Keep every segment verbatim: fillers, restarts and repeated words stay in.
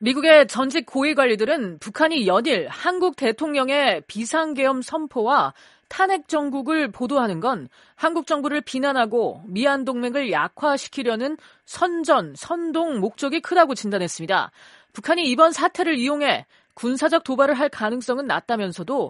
미국의 전직 고위 관리들은 북한이 연일 한국 대통령의 비상계엄 선포와 탄핵 정국을 보도하는 건 한국 정부를 비난하고 미한 동맹을 약화시키려는 선전, 선동 목적이 크다고 진단했습니다. 북한이 이번 사태를 이용해 군사적 도발을 할 가능성은 낮다면서도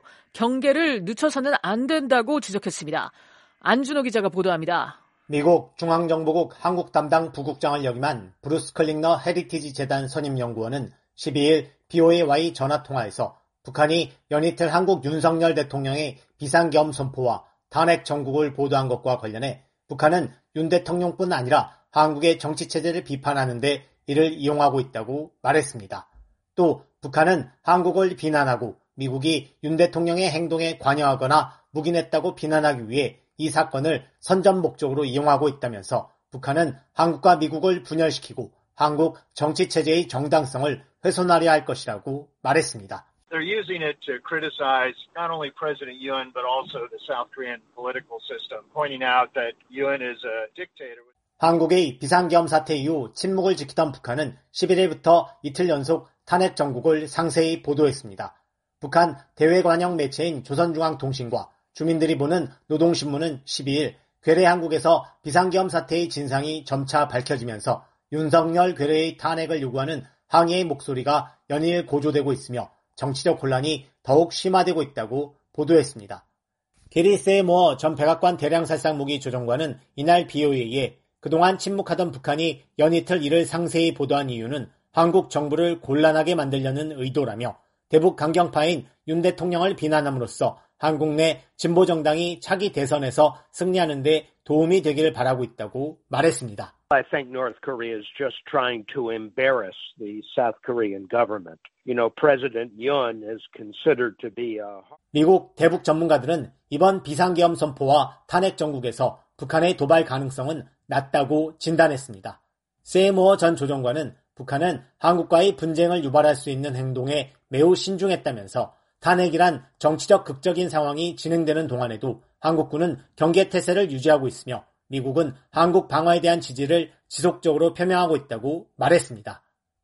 경계를 늦춰서는 안 된다고 지적했습니다. 안준호 기자가 보도합니다. 미국 중앙정보국 한국 담당 부국장을 역임한 브루스 클링너 헤리티지 재단 선임연구원은 십이일 비오에이와의 전화통화에서 북한이 연이틀 한국 윤석열 대통령의 비상계엄 선포와 탄핵 정국을 보도한 것과 관련해 북한은 윤 대통령뿐 아니라 한국의 정치체제를 비판하는 데 이를 이용하고 있다고 말했습니다. 또 북한은 한국을 비난하고 미국이 윤 대통령의 행동에 관여하거나 묵인했다고 비난하기 위해 이 사건을 선전 목적으로 이용하고 있다면서 북한은 한국과 미국을 분열시키고 한국 정치체제의 정당성을 훼손하려 할 것이라고 말했습니다. They're using it to criticize not only President Yoon but also the South Korean political system, pointing out that Yoon is a dictator. 한국의 비상계엄 사태 이후 침묵을 지키던 북한은 십일일부터 이틀 연속 탄핵 정국을 상세히 보도했습니다. 북한 대외관영 매체인 조선중앙통신과 주민들이 보는 노동신문은 십이일 괴뢰 한국에서 비상계엄 사태의 진상이 점차 밝혀지면서 윤석열 괴뢰의 탄핵을 요구하는 항의의 목소리가 연일 고조되고 있으며 정치적 혼란이 더욱 심화되고 있다고 보도했습니다. 게리 세이모어 전 백악관 대량살상무기 조정관은 이날 비오에이에 그동안 침묵하던 북한이 연이틀 이를 상세히 보도한 이유는 한국 정부를 곤란하게 만들려는 의도라며 대북 강경파인 윤 대통령을 비난함으로써 한국 내 진보정당이 차기 대선에서 승리하는 데 도움이 되기를 바라고 있다고 말했습니다. I think North Korea is just trying to embarrass the South Korean government. You know, President Yoon is considered to be a... 미국 대북 전문가들은 이번 비상계엄 선포와 탄핵 정국에서 북한의 도발 가능성은 낮다고 진단했습니다. 세이모어 전 조정관은 북한은 한국과의 분쟁을 유발할 수 있는 행동에 매우 신중했다면서 탄핵이란 정치적 극적인 상황이 진행되는 동안에도 한국군은 경계태세를 유지하고 있으며 미국은 한국 방어에 대한 지지를 지속적으로 표명하고 있다고 말했습니다.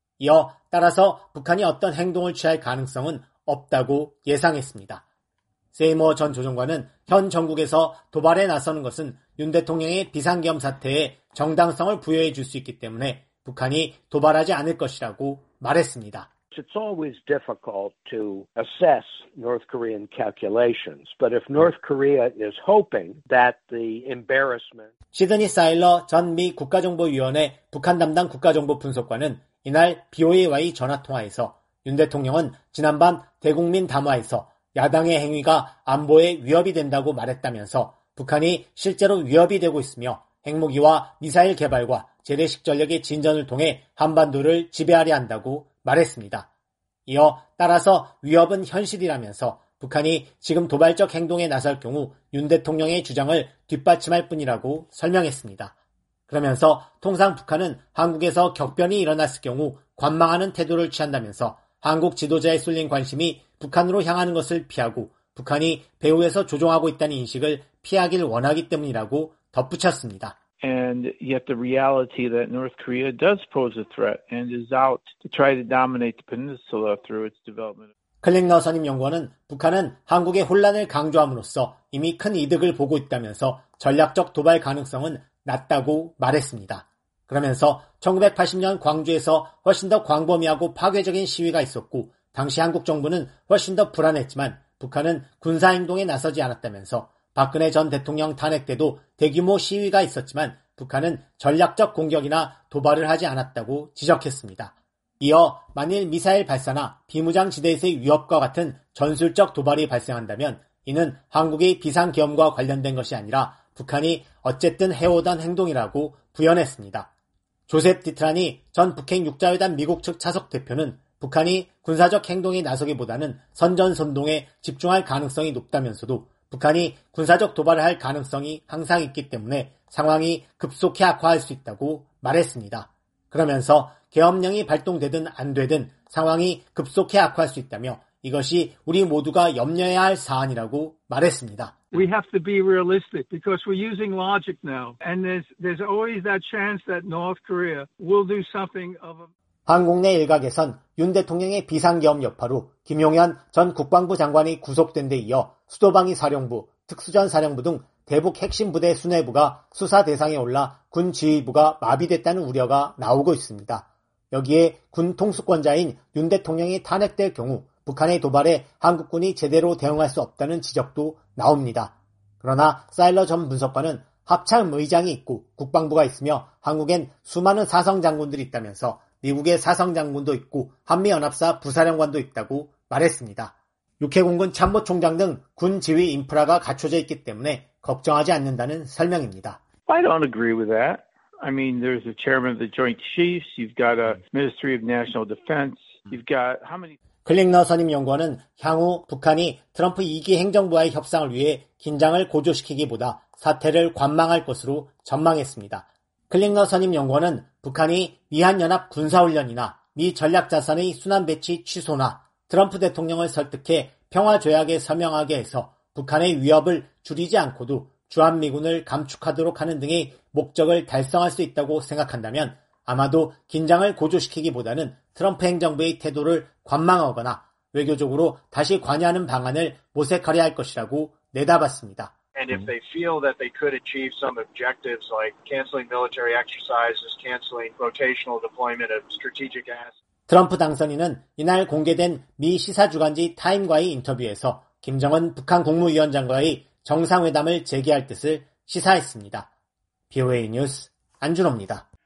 이어 따라서 북한이 어떤 행동을 취할 가능성은 없다고 예상했습니다. 세이모어 전 조정관은 현 정국에서 도발에 나서는 것은 윤 대통령의 비상계엄 사태에 정당성을 부여해 줄 수 있기 때문에 북한이 도발하지 않을 것이라고 말했습니다. It's always difficult to assess North Korean calculations, but if North Korea is hoping that the embarrassment... 시드니 사일러 전 미 국가정보위원회 북한 담당 국가정보 분석관은 이날 비오에이와의 전화통화에서 윤 대통령은 지난밤 대국민 담화에서 야당의 행위가 안보에 위협이 된다고 말했다면서 북한이 실제로 위협이 되고 있으며 핵무기와 미사일 개발과 재래식 전력의 진전을 통해 한반도를 지배하려 한다고 말했습니다. 이어 따라서 위협은 현실이라면서 북한이 지금 도발적 행동에 나설 경우 윤 대통령의 주장을 뒷받침할 뿐이라고 설명했습니다. 그러면서 통상 북한은 한국에서 격변이 일어났을 경우 관망하는 태도를 취한다면서 한국 지도자에 쏠린 관심이 북한으로 향하는 것을 피하고 북한이 배후에서 조종하고 있다는 인식을 피하길 원하기 때문이라고 덧붙였습니다. And yet the reality that North Korea does pose a threat and is out to try to dominate the peninsula through its development. 클링너 선임 연구원은 북한은 한국의 혼란을 강조함으로써 이미 큰 이득을 보고 있다면서 전략적 도발 가능성은 낮다고 말했습니다. 그러면서 천구백팔십년 광주에서 훨씬 더 광범위하고 파괴적인 시위가 있었고 당시 한국 정부는 훨씬 더 불안했지만 북한은 군사행동에 나서지 않았다면서 박근혜 전 대통령 탄핵 때도 대규모 시위가 있었지만 북한은 전략적 공격이나 도발을 하지 않았다고 지적했습니다. 이어 만일 미사일 발사나 비무장 지대에서의 위협과 같은 전술적 도발이 발생한다면 이는 한국의 비상계엄과 관련된 것이 아니라 북한이 어쨌든 해오던 행동이라고 부연했습니다. 조셉 디트라니 전 북핵 육자회담 미국 측 차석 대표는 북한이 군사적 행동에 나서기보다는 선전선동에 집중할 가능성이 높다면서도 북한이 군사적 도발을 할 가능성이 항상 있기 때문에 상황이 급속히 악화할 수 있다고 말했습니다. 그러면서 계엄령이 발동되든 안 되든 상황이 급속히 악화할 수 있다며 이것이 우리 모두가 염려해야 할 사안이라고 말했습니다. We have to be realistic because we're using logic now. And there's, there's always that chance that North Korea will do something of a... 한국 내 일각에선 윤 대통령의 비상계엄 여파로 김용현 전 국방부 장관이 구속된 데 이어 수도방위 사령부, 특수전 사령부 등 대북 핵심 부대 수뇌부가 수사 대상에 올라 군 지휘부가 마비됐다는 우려가 나오고 있습니다. 여기에 군 통수권자인 윤 대통령이 탄핵될 경우 북한의 도발에 한국군이 제대로 대응할 수 없다는 지적도 나옵니다. 그러나 사일러 전 분석관은 합참 의장이 있고 국방부가 있으며 한국엔 수많은 사성 장군들이 있다면서 미국의 사성 장군도 있고 한미연합사 부사령관도 있다고 말했습니다. 육해공군 참모총장 등 군 지휘 인프라가 갖춰져 있기 때문에 걱정하지 않는다는 설명입니다. I don't agree with that. I mean, there's a chairman of the Joint Chiefs, you've got a Ministry of National Defense, you've got how many... 클링너 선임 연구원은 향후 북한이 트럼프 이 기 행정부와의 협상을 위해 긴장을 고조시키기보다 사태를 관망할 것으로 전망했습니다. 클링너 선임 연구원은 북한이 미한연합 군사훈련이나 미 전략자산의 순환 배치 취소나 트럼프 대통령을 설득해 평화조약에 서명하게 해서 북한의 위협을 줄이지 않고도 주한미군을 감축하도록 하는 등의 목적을 달성할 수 있다고 생각한다면 아마도 긴장을 고조시키기보다는 트럼프 행정부의 태도를 관망하거나 외교적으로 다시 관여하는 방안을 모색하려 할 것이라고 내다봤습니다. And if they feel that they could achieve some objectives like canceling military exercises, canceling rotational deployment of strategic assets. 트럼프 당선인은 이날 공개된 미 시사주간지 타임과의 인터뷰에서 김정은 북한 국무위원장과의 정상회담을 재개할 뜻을 시사했습니다. 비오에이 뉴스 안준호입니다.